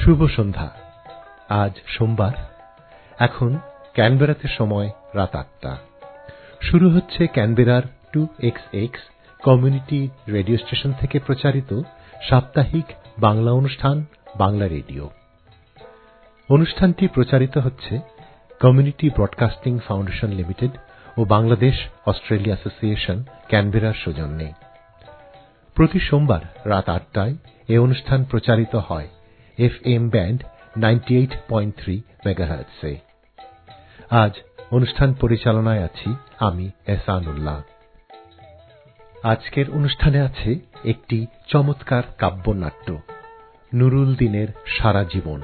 শুভ সন্ধ্যা। আজ সোমবার, এখন ক্যানবেরাতে সময় রাত ৮টা। শুরু হচ্ছে ক্যানবেরার 2XX কমিউনিটি রেডিও স্টেশন থেকে প্রচারিত সাপ্তাহিক বাংলা অনুষ্ঠান বাংলা রেডিও। অনুষ্ঠানটি প্রচারিত হচ্ছে কমিউনিটি ব্রডকাস্টিং ফাউন্ডেশন লিমিটেড ও বাংলাদেশ অস্ট্রেলিয়া অ্যাসোসিয়েশন ক্যানবেরার সৌজন্যে। প্রতি সোমবার রাত ৮টায় এ অনুষ্ঠান প্রচারিত হয় FM ব্যান্ড 98.3 মেগাহার্টজে। আজ অনুষ্ঠান পরিচালনায় আছি আমি এহসানুল্লাহ। আজকের অনুষ্ঠানে আছে একটি চমৎকার কাব্যনাট্য, নুরুল দিনের সারা জীবন।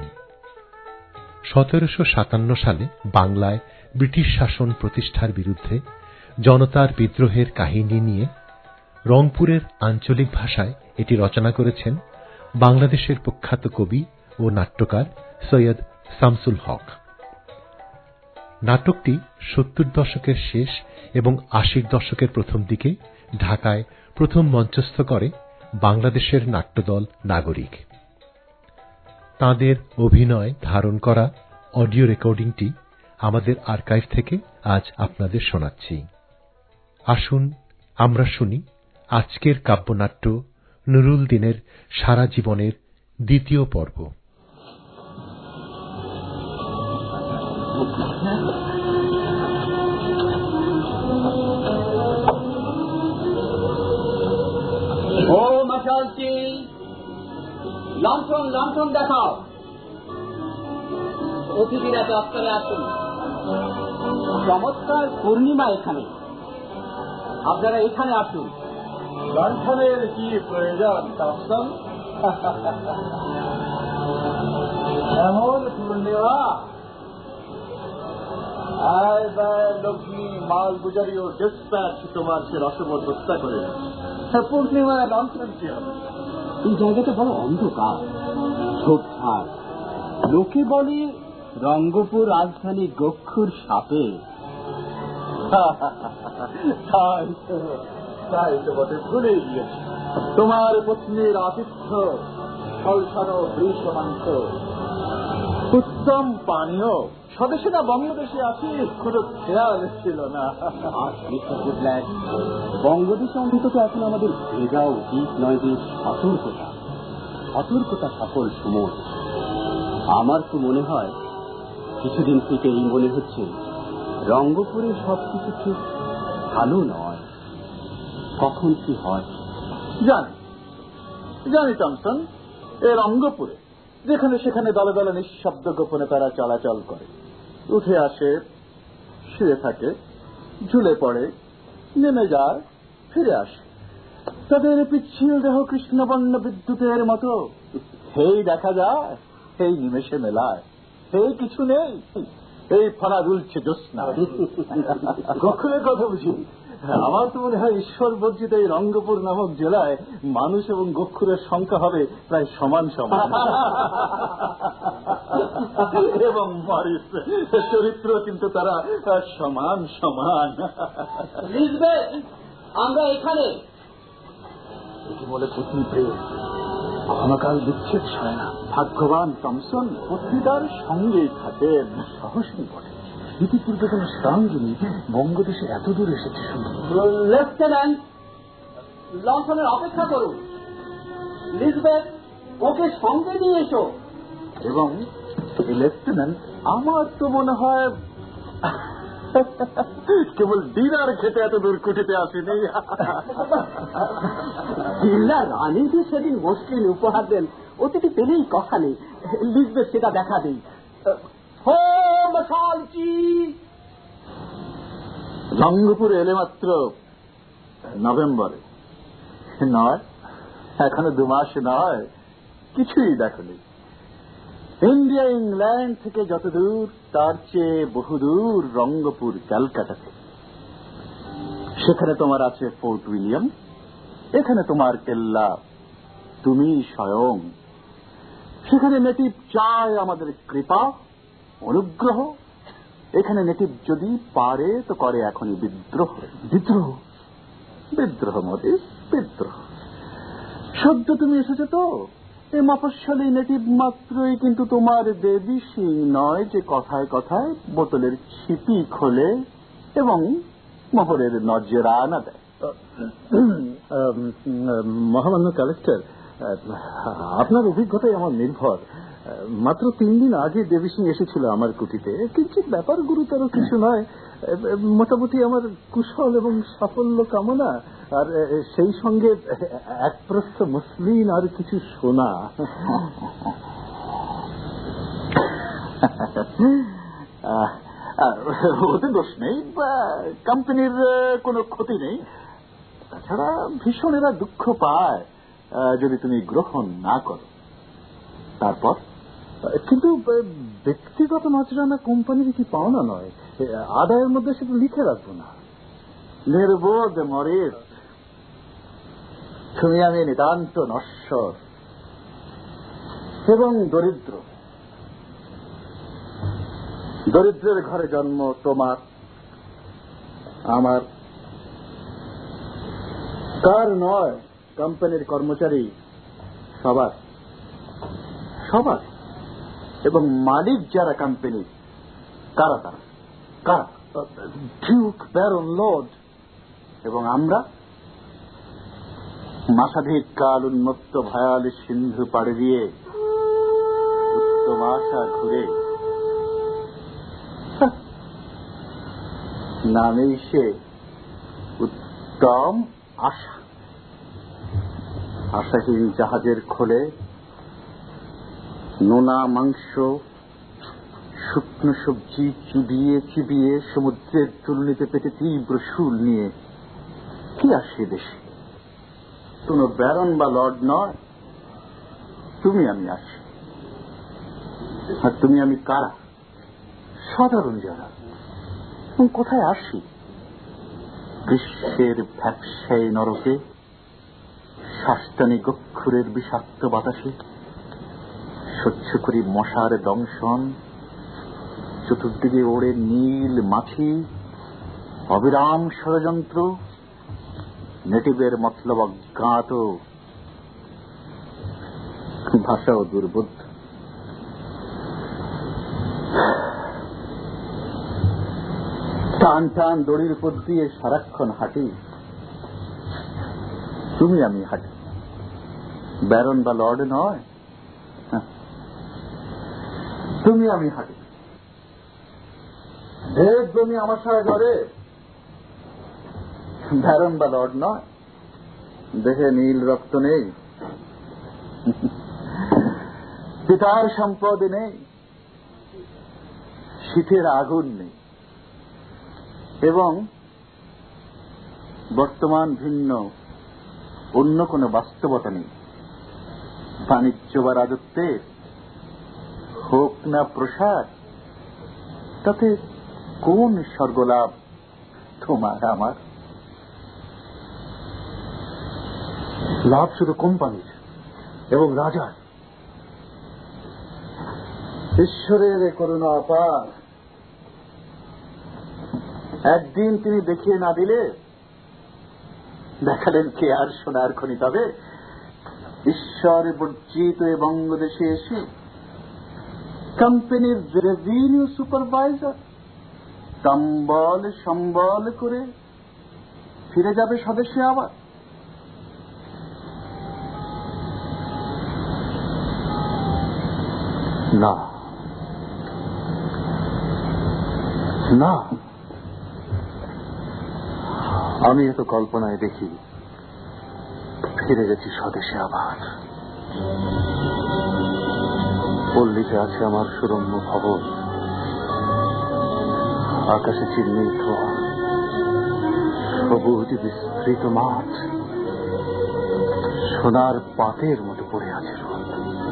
১৭৫৭ সালে বাংলায় ব্রিটিশ শাসন প্রতিষ্ঠার বিরুদ্ধে জনতার বিদ্রোহের কাহিনী নিয়ে রংপুরের আঞ্চলিক ভাষায় এটি রচনা করেছেন বাংলাদেশের প্রখ্যাত কবি ও নাট্যকার সৈয়দ শামসুল হক। নাটকটি ৭০ দশকের শেষ এবং ৮০ দশকের প্রথম দিকে ঢাকায় প্রথম মঞ্চস্থ করে বাংলাদেশের নাট্যদল নাগরিক। তাঁদের অভিনয় ধারণ করা অডিও রেকর্ডিংটি আমাদের আর্কাইভ থেকে আজ আপনাদের শোনাচ্ছি। আসুন আমরা শুনি আজকের কাব্যনাট্য নুরুল দিনের সারা জীবনের দ্বিতীয় পর্ব। ও মশালটি, লণ্ঠন লণ্ঠন দেখাও। অতিথিরা দপ্তরে আসুন। চমৎকার পূর্ণিমা এখানে, আপনারা এখানে আসুন। লণ্ঠনের কি প্রয়োজন টমসন? এমন পূর্ণিমা, আয় ব্যয় লক্ষ্মী মালগুজারি ও ডিসপ্যাচ তোমার সে রসবদ্ধতা করে। পূর্ণিমায় লণ্ঠন কি হবে? এই জায়গাটা বড় অন্ধকার, ঝোপঝাড়। লোকে বলে রঙ্গপুর রাজধানী গক্ষুর সাপে। তাই তো বটে, ভুলে গিয়েছি। তোমার পত্নীর আতিথ্য, ফলসানো বৃষ মাংস, উত্তম পানীয় স্বদেশে না বঙ্গদেশে আছি কোনো খেয়াল ছিল না। বঙ্গদেশে অন্তত এখন আমাদের ভেজা উচিত নয় যে সতর্কতা, সতর্কতা সফল সময়। আমার তো মনে হয় কিছুদিন থেকে এই মনে হচ্ছে রঙ্গপুরে সবকিছু ঠিক ভালো নয়। কখন কি হয় জানি টমসন। এ রঙ্গপুরে যেখানে সেখানে দলে দলে নিঃশব্দ গোপনে তারা চলাচল করে, উঠে আসে, শুয়ে থাকে, ঝুলে পড়ে, নেমে যায়, ফিরে আসে। তাদের পিচ্ছিল দেহ কৃষ্ণবর্ণ বিদ্যুতের মতো, সেই দেখা যায়, সেই নিমেষে মেলায়, সেই কিছু নেই, এই ফলা দুলছে জ্যোৎস্না। কখনের কথা বুঝি। আমার তো মনে হয় ঈশ্বর বর্জিত এই রঙ্গপুর নামক জেলায় মানুষ এবং গক্ষুরের সংখ্যা হবে প্রায় সমান সমান। এবং মরিস চরিত্র কিন্তু তারা সমান সমান। আমরা এখানে বলে পত্নী প্রেম ক্ষণকাল বিচ্ছেদ হয় না। ভাগ্যবান টমসন পত্নীটার সঙ্গেই থাকেন, সাহসী বটে। ইতিপূর্বে কোন স্থানজনী বঙ্গদেশে এত দূর এসেছে শুধু। লেফটেন্যান্ট, লণ্ঠনের অপেক্ষা করুন। লিজবেথ, ওকে সঙ্গে নিয়ে এসো। এবং লেফটেন্যান্ট আমার তো মনে হয় কেবল ডিনার খেতে এত দূর কুটিতে আসেনি। জিল্লা রানীকে সেদিন মসলিন উপহার দেন, অতিথি পেলেই কথা নেই। লিজবেথ সেটা দেখা দেই। রঙ্গপুরে এলে মাত্র নভেম্বরে নয়, এখনো 2 মাস নয়, কিছুই দেখনি। ইন্ডিয়া ইংল্যান্ড থেকে যত দূর তার চেয়ে বহুদূর রঙ্গপুর ক্যালকাটাতে। সেখানে তোমার আছে ফোর্ট উইলিয়াম, এখানে তোমার কেল্লা, তুমি স্বয়ং। সেখানে নেটিভ চায় আমাদের কৃপা, অনুগ্রহ। এখানে নেটিভ যদি পারে তো করে এখনই বিদ্রোহ। বিদ্রোহ বিদ্রোহ মরিস, বিদ্রোহ। সদ্য তুমি এসেছো তো, এই মফস্বলী নেটিভ মাত্রই কিন্তু তোমার দেবী সিং নয় যে কথায় কথায় বোতলের ছিপি খোলে এবং মোহরের নজরানা দেয়। মহামান্য কালেক্টর, আপনার অভিজ্ঞতায় আমার নির্ভর। মাত্র 3 দিন আগে দেবী সিং এসেছিল আমার কুটিতে। কিঞ্চিত ব্যাপার গুরুতর কিছু নয়, মোটামুটি আমার কুশল এবং সাফল্য কামনা, আর সেই সঙ্গে এক প্রস্থ মসলিন আর কিছু সোনা। ওতে দোষ নেই, কোম্পানির কোনো ক্ষতি নেই। তাছাড়া ভীষণ এরা দুঃখ পায় যদি তুমি গ্রহণ না করো। তারপর কিন্তু ব্যক্তিগত নজরানা কোম্পানির কি পাওনা নয়? আদায়ের মধ্যে সেটা লিখে রাখবো না। নির্বোধ মরিস, তুমি আমি নিতান্ত নশ্বর এবং দরিদ্র। দরিদ্রের ঘরে জন্ম তোমার, আমার। কার নয়, কোম্পানির কর্মচারী সবার সবার। এবং মালিক যারা কোম্পানির, কারা তারা? কারা? Duke, baron, lord. এবং আমরা মাসাধিক কাল উন্মত্ত ভয়াল সিন্ধু পাড়ে দিয়ে উত্তম আশা ঘুরে নামেই সে উত্তম আশা। আশাহীন জাহাজের খোলে নোনা মাংস, শুকনো সবজি চিবিয়ে চিবিয়ে সমুদ্রের চুল্লিতে পেটে তীব্র শুল নিয়ে কি আসে দেশে? কোন ব্যারন বা লর্ড নয়, তুমি আমি আসি। আর তুমি আমি কারা? সাধারণ যারা। কোথায় আসি? গ্রীষ্মের ব্যবসায়ী নরকে, শাস্তানি গক্ষুরের বিষাক্ত বাতাসে সহ্য করি মশার দংশন। চতুর্দিকে ওড়ে নীল মাছি, অবিরাম ষড়যন্ত্র, নেটিভের মতলব অজ্ঞাত, ভাষাও দুর্বোধ্য। টান টান দড়ির উপর দিয়ে সারাক্ষণ হাঁটি, তুমি আমি হাঁটি। ব্যারন বা লর্ড নয়, তুমি আমি হাঁটি। ভেদ জমি আমার সারা ঘরে, ব্যারন বা লর্ড নয়। দেহে নীল রক্ত নেই, পিতার সম্পদ নেই, শীতের আগুন নেই, এবং বর্তমান ভিন্ন অন্য কোন বাস্তবতা নেই। বাণিজ্য বা রাজত্বের হোক না প্রসার, তাতে কোন স্বর্গলাভ তোমার আমার? লাভ শুধু কোম্পানির এবং রাজার। ঈশ্বরের করুণা অপার। একদিন তিনি দেখিয়ে না দিলে দেখালেন কে আর সোনার খনি? তবে ঈশ্বর বর্জিত এ বঙ্গদেশে এসে কোম্পানির রেভিনিউ সুপারভাইজার সম্বল সম্বল করে ফিরে যাবে স্বদেশে আবার। না না, আমি এত কল্পনায় দেখি ফিরে গেছি স্বদেশে আবার। পল্লীতে আছে আমার সুরম্য ভবন, আকাশে চিরনীল ধোঁয়া, সবুজ বিস্তৃত মাঠ, সোনার পাতের মতো পড়ে আছে রোদ।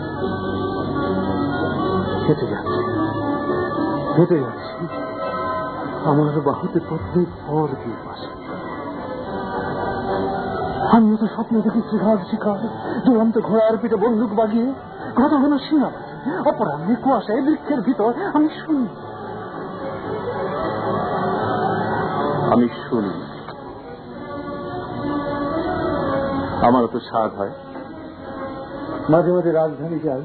হেঁটে যাচ্ছি হেঁটে যাচ্ছি, আমার বাহুতে পত্নী ভর দিয়ে পাশে। আমিও তো স্বপ্ন দেখি শিকার শিকার, দুরন্ত ঘোড়ার পিঠে বন্দুক বাগিয়ে, ঘন ঘন সিংহাবাজ, অপরাহ্নে কুয়াশায় বৃক্ষের ভিতর আমি শুনি। আমারও তো স্বাদ হয় মাঝে মাঝে রাজধানী যাই,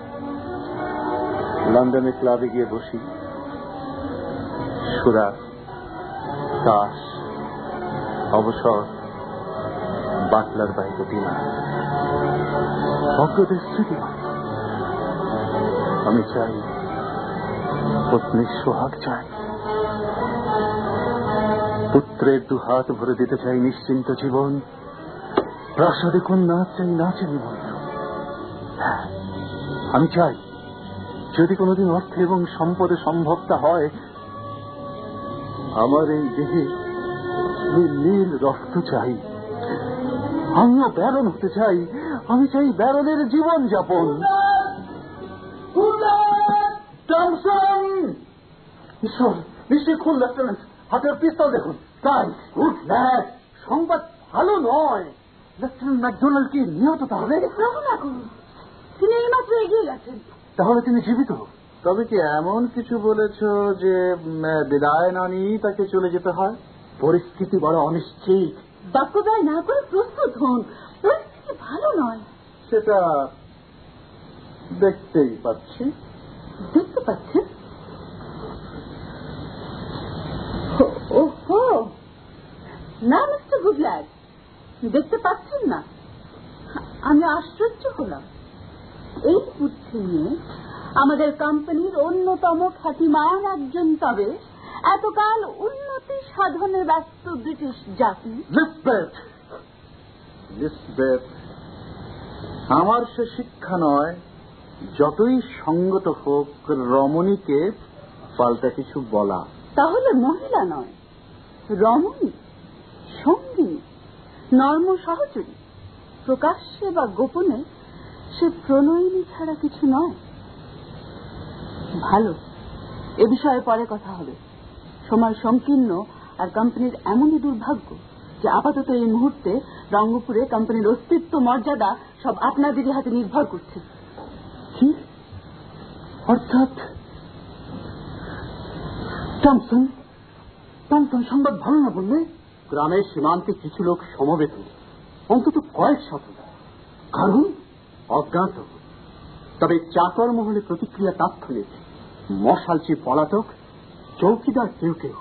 লন্ডনে ক্লাবে গিয়ে বসি, সুরা, তাস, অবসর, বাটলার বাড়িতে ডিনার, অজ্ঞদের স্মৃতি। আমি চাই পত্নীর সোহাগ চাই, পুত্রের দুহাত ভরে দিতে চাই নিশ্চিন্ত জীবন, প্রাসাদে কোন নাচ চাই নাচে নিবন্ধ। হ্যাঁ, আমি চাই যদি কোনোদিন অর্থ এবং সম্পদে সম্ভবটা হয়, আমার এই দেহে নীল রক্ত চাই। আমিও ব্যারন হতে চাই, আমি চাই ব্যারনের জীবন যাপন। নিশ্চয়ই খুন লেফটেন্যান্ট, হাতের পিস্তল দেখুন। তাই গুড ল্যাড, সংবাদ ভালো নয়। লেফটেন্যান্ট ম্যাকডোনাল্ড কি নিহত? তাহলে তিনি এইমাত্র এগিয়ে গেছেন। তাহলে তিনি জীবিত? তবে কি এমন কিছু বলেছ যে বিদায় না নিয়ে তাকে চলে যেতে হয়? পরিস্থিতি বড় অনিশ্চিত। বাক্যদায় না করে প্রস্তুত হন, পরিস্থিতি ভালো নয়। সেটা দেখতেই পাচ্ছি। দেখতে পাচ্ছেন? ওহো, না মিস্টার গুডল্যাড, দেখতে পাচ্ছেন না? আমি আশ্চর্য হলাম। এই বুদ্ধি নিয়ে আমাদের কোম্পানির অন্যতম খ্যাতিমান একজন, তবে এতকাল উন্নতি সাধনে ব্যস্ত ব্রিটিশ জাতি। লিসবেথ, আমার সে শিক্ষা নয়, যতই সঙ্গত হোক রমণীকে পাল্টা কিছু বলা। তাহলে মহিলা নয়, রমণী, সঙ্গিনী, নর্ম সহচরী, প্রকাশ্যে বা গোপনে সে প্রণয়িনী ছাড়া কিছু নয়। ভালো, এ বিষয়ে পরে কথা হবে। সময় সংকীর্ণ, আর কোম্পানির এমনই দুর্ভাগ্য যে আপাতত এই মুহূর্তে রঙ্গপুরে কোম্পানির অস্তিত্ব মর্যাদা সব আপনাদেরই হাতে নির্ভর করছে। কি অর্থাৎ টমসন সংবাদ ভালো না বললে? গ্রামের সীমান্তে কিছু লোক সমবেত, অন্তত কয়েক শত, কারণ অজ্ঞাত। তবে চাকর মহলে প্রতিক্রিয়া তাৎক্ষণিক। মশালচি পলাতক, চৌকিদার কেউ কেউ।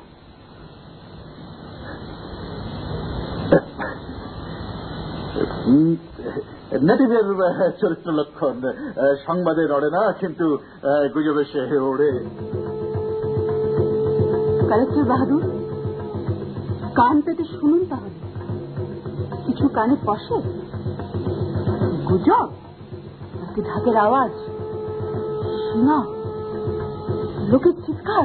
নেটিভের চরিত্র লক্ষণ সংবাদে নড়ে না, কিন্তু গুজবে সে ওড়ে। কালেক্টর বাহাদুর, কান পেতে শুনুন তাহলে। কিছু কানে পশে? গুজব নাকি ঢাকের আওয়াজ? শোনা লোকের চিৎকার?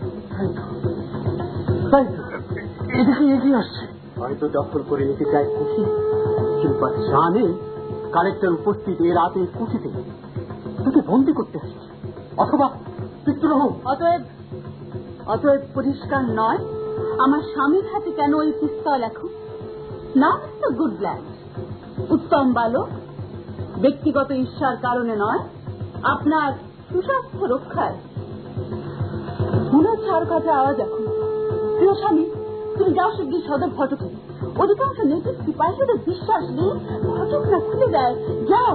এদিকে এগিয়ে আসছে। হয়তো দখল করে নিতে চায় খুশি, কিংবা জানে কালেক্টর উপস্থিত এ রাতে কুঠিতে, তাকে বন্দি করতে আসছে, অথবা বিদ্রোহ। অতএব পরিষ্কার নয় আমার স্বামীর হাতে কেন ওই পিস্তল এখন? না মিস্টার গুডল্যান্ড, উত্তম বালক, ব্যক্তিগত ঈর্ষার কারণে নয়, আপনার সুস্বাস্থ্য রক্ষায়। মনে হচ্ছে আর কাছে আওয়াজ এখন। প্রিয় স্বামী, তুমি যাও শিগগির সদর ফটকে। অধিকাংশ নেটিভ সিপাহীদের বিশ্বাস নেই ফটক না খুলে দেয়। যাও।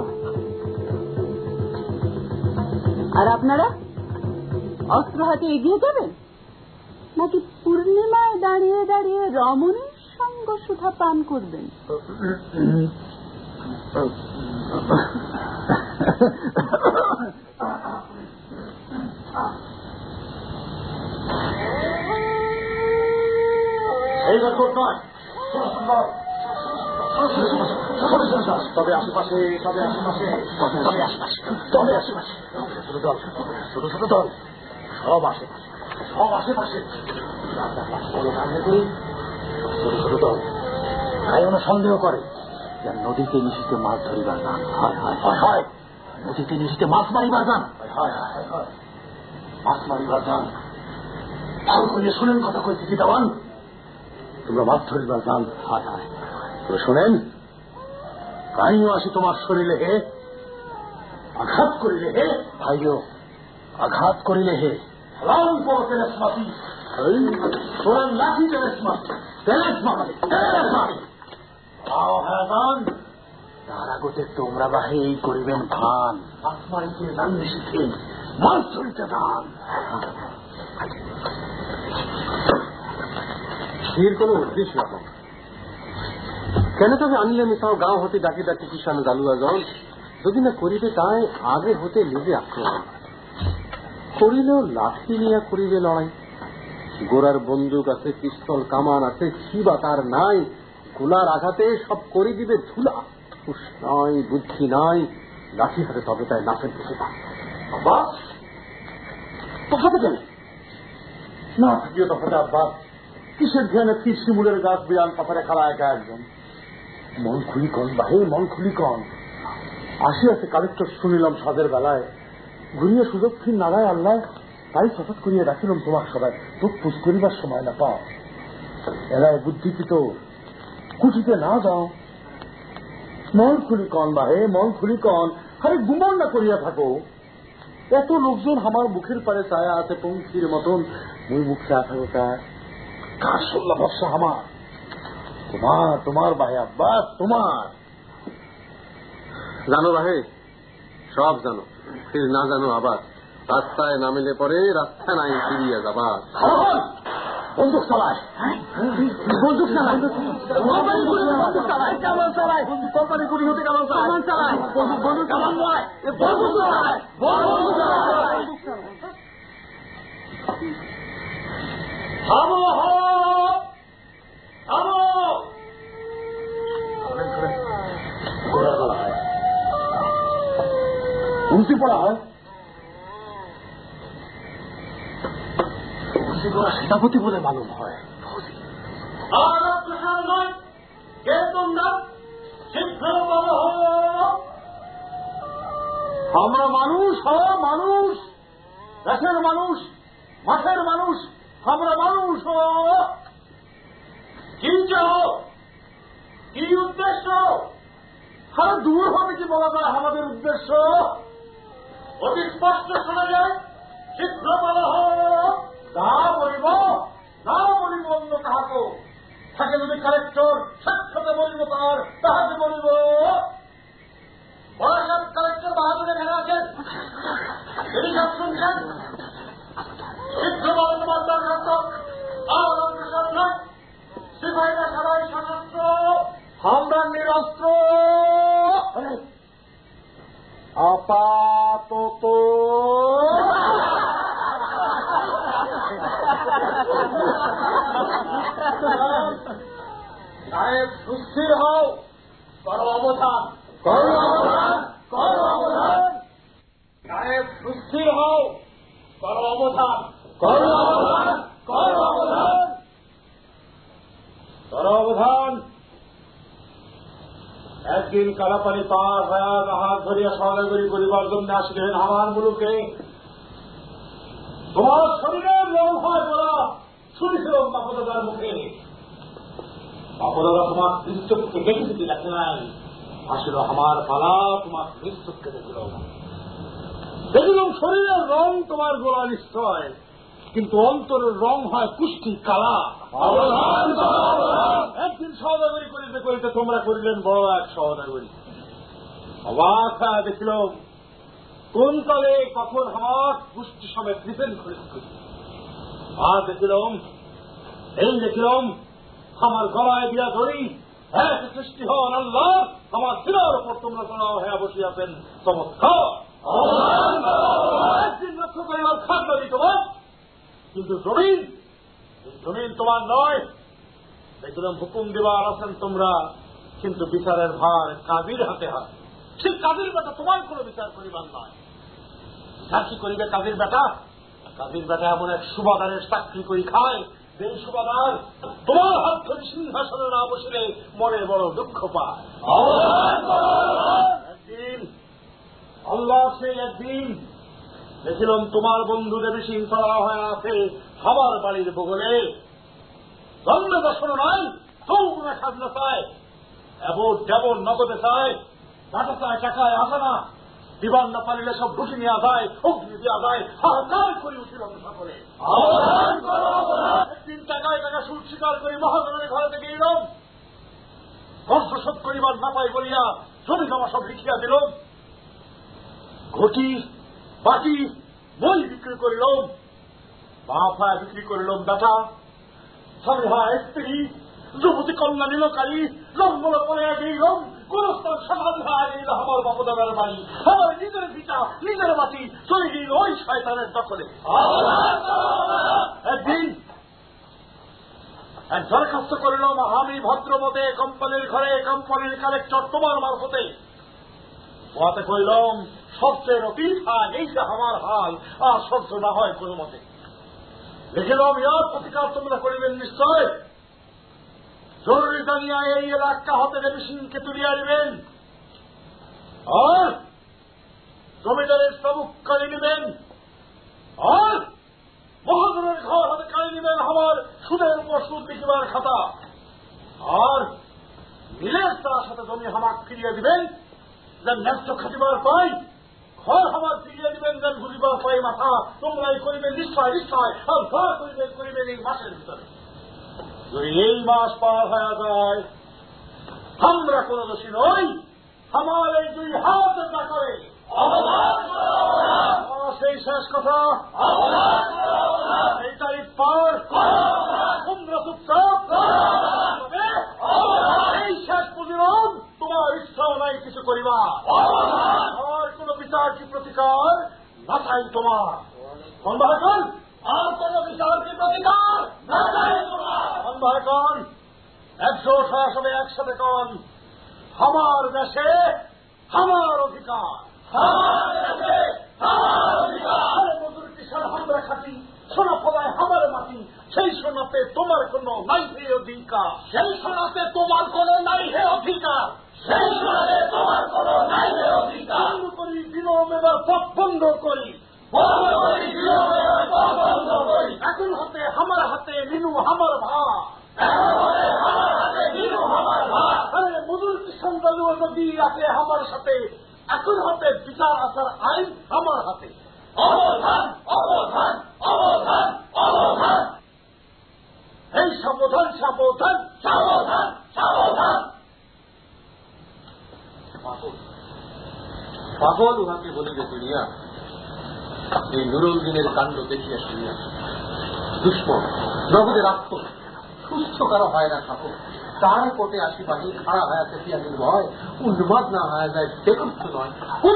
আর আপনারা অস্ত্র হাতে এগিয়ে যাবেন, নাকি পূর্ণিমায় দাঁড়িয়ে দাঁড়িয়ে রমণীর সঙ্গ সুধা পান করবেন? তবে আশেপাশে ছোট ছোট দল, সব আশেপাশে ছোট ছোট দল। তাই ওরা সন্দেহ করে যে নদীতে নিশিতে মাছ ধরিবার গান। হয় নদীতে নিশিতে মাছ মারিবার গান। মাছ মারিবার গান। ভালো করে শোনেন কথা কইতেছি দেওয়ান, তোমরা মাছ ধরিবার গান। তোমরা শোনেন, কাহিও আসি তোমার শরীরে হে, আঘাত করিলে হে ভাইও, আঘাত করিলে হে লাউন পর তেলেসমাতি, শোনেন লাঠি তেলেসমাতি, তেলেসমাতি। তার আগতে তোমরা বাহে এই করিবেন ভান আসমানিতে জানলে শিখে মাছ ধরিতে দান। এর কোনো উদ্দেশ্য নাই। কেন তবে আনিলে মিশাও গাঁও হতে ডাকি ডাকি কিষান জালুয়া জল, যদি না করিবে তাই আগে হতে নিজে আক্রমণ করিলেও লাঠি নিয়ে করিবে লড়াই। গোড়ার বন্দুক আছে, পিস্তল কামান আছে, ছিবা তার নাই, গোলার আঘাতে সব করে দিবে ধুলা। হুশ নাই, বুদ্ধি নাই, লাঠি হাতে তবে তাই নাচের দিকে আব্বাস তফাতে গেলে না থাকিও তফাতে আব্বাস। কিসের ধ্যানে ফির শিমুলের গাছ বিরান পাথারে খালা একা একজন। মন খুলি কন বাহে, মন খুলি কন। আসিয়াছে কালেক্টর শুনিলাম সাদের বেলায়, ঘুরিয়ে সুযোগ ফির নাড়ায় আল্লাহ, তাই হঠাৎ করিয়া রাখিলাম তোমার সবাই তো পুষ করিবার সময় না পাও। এরাই বুদ্ধিকৃত কুঠিতে না যাও। মন খুলি কন বাহে, মন খুলি কন। আরে গুমন না করিয়া থাকো। এত লোকজন আমার মুখের পারে ছায়া আছে পঙ্খির মতন, মুই মুখ ছায়া থাকো কার শুনলা ভরসা আমার? তোমার তোমার বাহে আব্বাস, তোমার। জানো বাহে, সব জানো, ফির না জানো আবার। রাস্তায় নামিলে পরে রাস্তা নাই ফিরিয়া যাবার। বন্দুক চালায়, বন্দুক চালায়, কেমন চালায়, কোম্পানি গুলি হতে কেমন চালায়, বন্দুক কেমন নয়, বন্দুক চালায়, বন্দুক চালায়। থামো থামো, উল্টি পড়া হয়। সেনাপতি বলে মালুম হয়। আমরা মানুষ, মানুষ, দেশের মানুষ, মাঠের মানুষ, আমরা মানুষ। কি চাও, কি উদ্দেশ্য? আরে দূর হবে কি বলা যায় আমাদের উদ্দেশ্য? অতি স্পষ্ট শোনা যায়, শীঘ্র বলা হোক। না বলিব, না বলিব অন্য কাহাকে। থাকে যদি কালেক্টর, সাক্ষাতে বলিব তার, তাহাকে বলিব। বড় কালেক্টর বাহাদুর এখানে আছেন, তিনি সব শুনছেন। শীঘ্র বলে তোমার দরখাস্ত। আর অগ্রসর নয়, সিপাহীরা সবাই সশস্ত্র, আমরা নিরস্ত্র। আপাতত সাহেব সুস্থির হও, করো অবধান, করো অবধান, করো অবধান। সাহেব সুস্থির হও, করো অবধান, করো অবধান, করো অবধান, করো অবধান। একদিন কালাপানি পার হয়ে হাত ধরিয়া সহায়গরি করিবার জন্য আসিলেন আমার মুলুকে। তোমার শরীরের রং হয় বলা শুনেছিলাম বাপদাদার মুখে। বাপদাদা তোমার নিশ্চককে দেখেছি দেখে নাই, আসলে আমার পালা তোমার নিশ্চককে দেখলাম। দেখলাম শরীরের রং তোমার গোলা নিশ্চয়, কিন্তু অন্তরের রং হয় কুষ্টি কালা। একদিন সহদাগরি করিতে করিতে তোমরা করিলেন বড় এক সহদাগরি। অবাক দেখিল কোন কালে কখন আমার কুষ্টি সমেত নিতেন করিতে। আর দেখিলাম, এই দেখিলাম আমার গলায় দিয়া ধরি এক সৃষ্টি হন আল্লাহ, আমার শিরার উপর তোমরা চড়াও হয়ে বসিয়াছেন। চমৎকার একদিন লক্ষ্য করিবার খাদ্য তোমার, কিন্তু জমিন, জমিন তোমার নয়। দেখলাম হুকুম দেবার আছেন তোমরা, কিন্তু বিচারের ভার কাজীর হাতে হাত। সেই কাজীর বেটা তোমার কোন বিচার করিবার নয়। বিচার কি করিবে কাজীর বেটা? কাজীর বেটা এমন এক সুবাদারের চাকরি করি খায়, যে সুবাদার তোমার হাত ধরে সিংহাসনে না বসিলে মনে বড় দুঃখ পায়। একদিন আল্লাহ সেই একদিন দেখিলাম তোমার বন্ধু দেবী সিং চড়া হয়ে আছে আমার বাড়ির বগলে। জন্মে দর্শন নাই, সৌগুণে সাজনা চায়, এমন যেমন নগদে চায়, টাকা চায়, টাকায় আসে না। দিবার না পারিলে সব ঢুকি নেওয়া যায়, অগ্নি দেওয়া যায়, হাহাকার করে উঠিলাম সকলে। একদিন টাকায় টাকা সুদ স্বীকার করে মহাজনের ঘরে থেকে এলাম। কষ্ট শোধ করিবার না পাই বলিয়া জমি জমা সব লিখিয়া দিল, ঘটি বাটি বই বিক্রি করিলাম, বাফা বিক্রি করিলাম বেটা, স্বামী হয় স্ত্রী, যুবতী কন্যা নিলকারী, লম্বল পরে গেলাম, কোন স্তর সমাজ হয়ে গেল আমার বাপদাদার বাড়ি, আমার নিজের পিতা নিজের বাটি চলে গেল ওই শয়তানের দখলে। একদিন এক দরখাস্ত করিলাম, আমি ভদ্রমতে কোম্পানির ঘরে কোম্পানির কালেক্টর তোমার মারফতে ওয়াতে কইলাম, সবচেয়ে অতীত হাল এইটা আমার হাল, আর সহ্য না হয় কোনো মতে। লিখিলাম, ইয়ার প্রতিকার তোমরা করিবেন নিশ্চয়, জরুরি জানিয়া এই এলাকা হতে দেবীসিংকে তুলিয়া দিবেন, আর জমিদারের প্রমুখ কাড়ি নিবেন, আর মহাজনের ঘর হতে কাড়ি নিবেন আমার সুদের উপর সুদ লিখিবার খাতা, আর মিলের তার সাথে জমি হামাক ফিরিয়ে দিবেন, যেন ন্যস্ত খাটিবার পাই, ঘর আমার ফিরিয়ে দিবেন, যেন ঘুরিবার পাই মাথা, তোমরাই করিবেন নিশ্চয় নিশ্চয়, আর ঘর করিবেন এই মাসের ভিতরে। যদি এই মাস পার হয়ে যায়, আমরা কোন দোষী নই, আমার এই দুই হাত না করে সেই শেষ কথা, এই তারিখ পার তোমরা চুপচাপ, এই শেষ পর্যন্ত তোমার ইচ্ছাও নাই কিছু করিবা, আর কোন বিচার কি প্রতিকার না চাই তোমার, মনবাহকন আর কোন বিচার কি প্রতিকার না চাই তোমার, মনবাহকন 100 সবে একসাথে কন, আমার দেশে আমার অধিকার, মজুর কিষাণ আমরা খাটি, সোনা ফলায় আমার মাটি, সেই সোনাতে তোমার কোন নাই হে অধিকার, সেই সোনাতে তোমার কোন নাই হে অধিকার, সেই সোনাতে তোমার কোন নাই হে অধিকার, বন্ধ করি বিলম এবার পথ বন্ধ করি, এখন হাতে আমার হাতে নিনু আমার ভাই, মজুর কিষাণ দলু যদি রাখে আমার সাথে, এখন হাতে বিচার আসার আইন আমার হাতে, অবধান অবধান অবধান অবধান, এই সাবধান সাবধান সাবধান সাবধান। পাগল উহাকে বলিবে দুনিয়া, এই নুরুল দিনের কাণ্ড দেখিয়া শুনিয়া, দুশ্মন নগদের আত্ম সুস্থ কারো হয় না ঠাকুর, তার কোটে আসিবাহি খাড়া হয়ে চেপিয়ানির ভয়, উন্মাদ না হয়ে যায় বেকুচ্ছ নয়,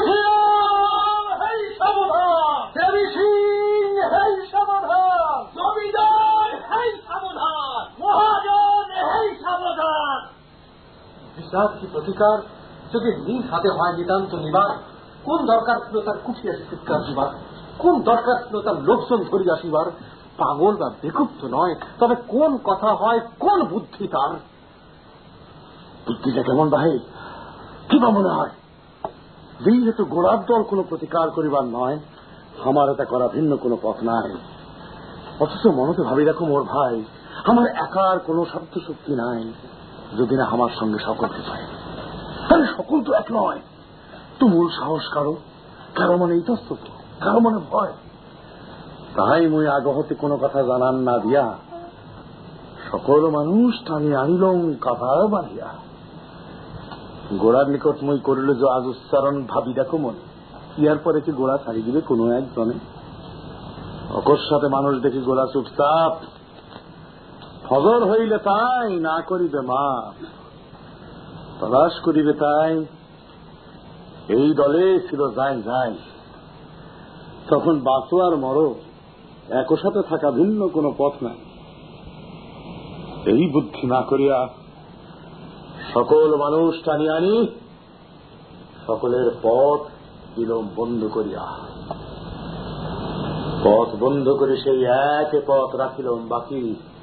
সাবধান দেবী সিং, হেই সাবধান জমিদার, হেই সাবধান মহাজন, হেই সাবধান। বিচার কি প্রতিকার যদি নিজ হাতে হয় নিতান্ত নিবার, কোন দরকার ছিল তার কুঠিয়ে চিৎকার দিবার, কোন দরকার ছিল তার লোকজন ধরিয়া আসিবার, পাগল বা বেকুপ্ত নয়, তবে কোন কথা হয় কোন বুদ্ধি তার, বুদ্ধিটা কেমন ভাই, কি বা মনে হয়, যেহেতু গোড়ার দল কোন প্রতিকার করিবার নয়, আমার এটা করা ভিন্ন কোন পথ নাই, অথচ মনতে ভাবি রাখো মোর ভাই, আমার একার কোন শব্দ শক্তি নাই, যদি না আমার সঙ্গে সকলকে চাই, তাহলে সকল তো এক নয়, তুমুল সাহস কারো, কারো মনে ইতস্তত, কারো মনে ভয়, তাই মুই আগহতে কোনো কথা জানান না দিয়া সকল মানুষ টানি আনিলং কাঁথাও বাঁধিয়া, গোড়ার নিকট মই করিল যে আজ উচ্চারণ ভাবি দেখো মনে, ইয়ার পরে কি গোড়া ছাড়ি দিবে কোনো একজনে, অকস্মাতে মানুষ দেখি গোড়া চুপচাপ, ফজর হইলে তাই না করিবে মা, তলাশ করিবে তাই, এই দলে ছিল যাই যাই, তখন বাঁচো আর মরো, একই সাথে থাকা ভিন্ন কোনো পথ নাই, এই বুদ্ধি না করিয়া সকল মানুষ টানি আনি সকলের পথ দিলম বন্ধ করিয়া, পথ বন্ধ করে সেই এক পথ রাখিলাম বাকি,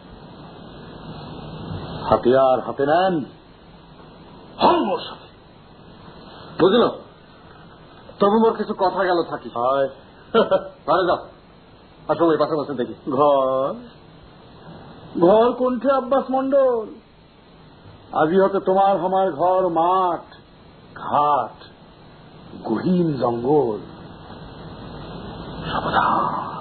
হাতিয়ার হাতে নেন হলমোর সাথে, বুঝল, তবু মোর কিছু কথা গেল থাকি, হয় ঘরে যাও, আসো ওই পাশে পাশে দেখি, ঘর ঘর কোনঠে আব্বাস মন্ডল, আজি হতে তোমার আমার ঘর মাঠ ঘাট গহীন জঙ্গল, সাবধান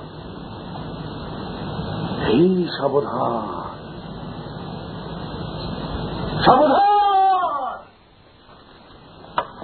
এই সাবধান সাবধান,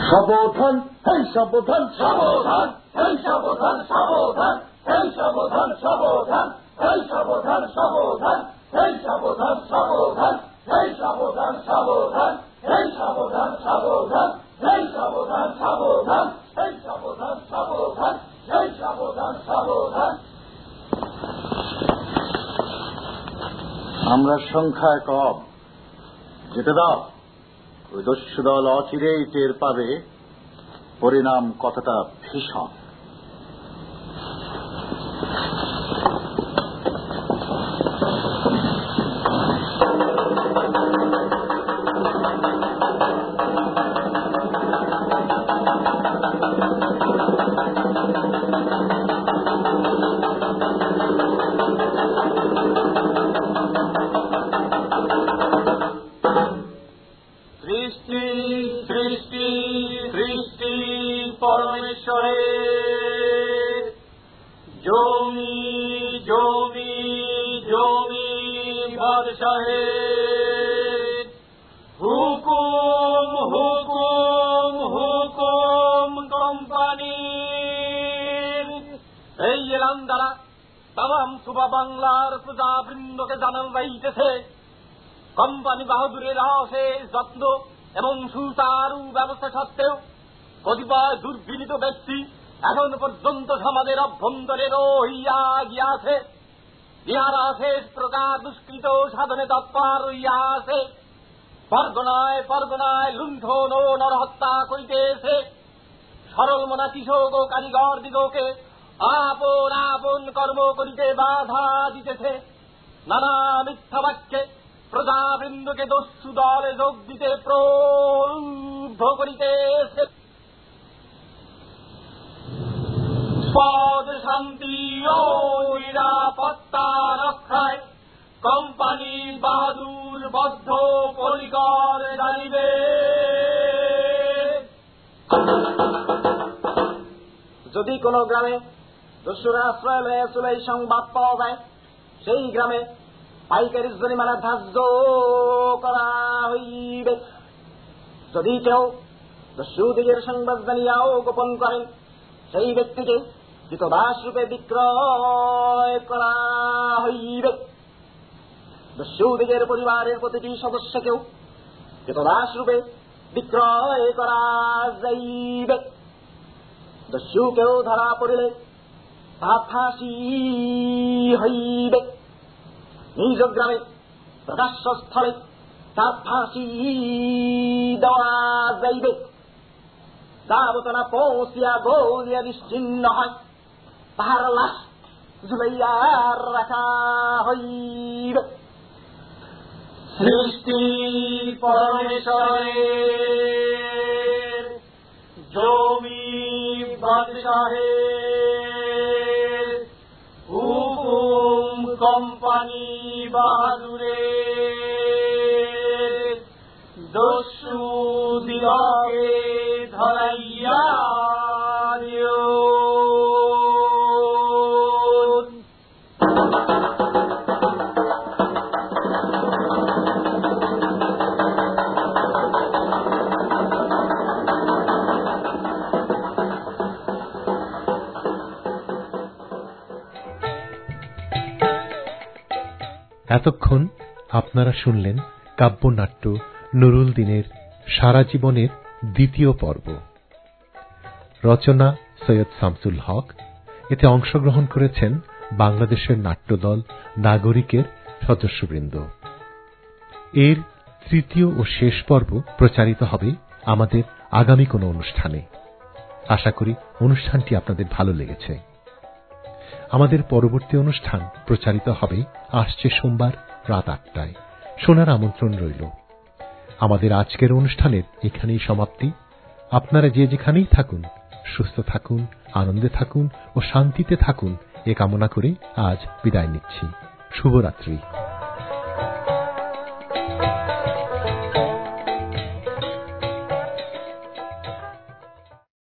সাবধান, এই সাবধান, সাবধান, এই সাবধান, সাবধান, এই সাবধান, সাবধান, এই সাবধান, সাবধান, এই সাবধান, সাবধান, এই সাবধান, সাবধান, এই সাবধান, সাবধান, এই সাবধান, সাবধান, এই সাবধান, সাবধান, এই সাবধান, সাবধান। আমরা সংখ্যায় কম, যেতে দাও। ওই দস্যু দল অচিরেই টের পাবে পরিণাম কতটা ভীষণ। সৃষ্টি সৃষ্টি সৃষ্টি পরমেশ্বরে জমি জমি জমি বাদশাহে হুকুম হুকুম হুকুম কোম্পানি। এই এলান দ্বারা তাম সুবা বাংলার প্রজাবৃন্দকে জানানো যাইতেছে, কোম্পানি বাহাদুরের অশেষ যত্ন এবং সুচারু ব্যবস্থা সত্ত্বেও কতিপয় দুর্বিনীত ব্যক্তি এখন পর্যন্ত সমাজের অভ্যন্তরে রহিয়া গিয়াছে, ইহারা শেষ প্রকার দুষ্কৃত সাধনে তৎপর রইয়া আছে। পরগনায় পরগনায় লুণ্ঠন ও নরহত্যা করিতেছে। সরল মনা কৃষক ও কারিগর দিগকে আপন আপন কর্ম করিতে বাধা দিতেছে। নানা মিথ্যা বাক্যে প্রজাবৃন্দকে দস্যু দলে যোগ দিতে প্রলুব্ধ করিতেছে। পদ শান্তি ও নিরাপত্তা রক্ষায় কোম্পানি বাহাদুর বদ্ধ পরিকর জানিবে। যদি কোন গ্রামে দস্যুরা আশ্রয় লয়ে চলে সংবাদ পাওয়া যায়, সেই গ্রামে পাইকারি জরিমানা ধার্য করা হইবে। যদি কেউ দস্যুদিগের সংবাদ জানিয়াও গোপন করেন, সেই ব্যক্তিকে কৃতদাস রূপে বিক্রয় করা হইবে। দস্যুদিগের পরিবারের প্রতিটি সদস্যকেও কৃতদাস রূপে বিক্রয় করা যাইবে। দস্যুকেও ধরা পড়িলে তা ফাঁসি হইবে। নিজ গ্রামে প্রকাশ্য স্থলে তার ফাঁসি দেওয়া যাইবে। যাবত না পৌঁছিয়া গৌরিয়া নিশ্চিন্ন হয়, তাহার লাশ ঝুলাইয়া রাখা হইবে। সৃষ্টি পরমেশ্বরের জমি বাদশাহের হুকুম কোম্পানি বাহাদুরের দস্যু দিগকে ধরাইয়া দিও। এতক্ষণ আপনারা শুনলেন কাব্যনাট্য নুরুল দিনের সারা জীবনের দ্বিতীয় পর্ব। রচনা সৈয়দ শামসুল হক। এতে অংশগ্রহণ করেছেন বাংলাদেশের নাট্যদল নাগরিকের সদস্যবৃন্দ। এর তৃতীয় ও শেষ পর্ব প্রচারিত হবে আমাদের আগামী কোনো অনুষ্ঠানে। আশা করি অনুষ্ঠানটি আপনাদের ভালো লেগেছে। আমাদের পরবর্তী অনুষ্ঠান প্রচারিত হবে আসছে সোমবার রাত 8টায়। শোনার আমন্ত্রণ রইল। আমাদের আজকের অনুষ্ঠানের এখানেই সমাপ্তি। আপনারা যে যেখানেই থাকুন সুস্থ থাকুন, আনন্দে থাকুন ও শান্তিতে থাকুন এ কামনা করে আজ বিদায় নিচ্ছি। শুভরাত্রি।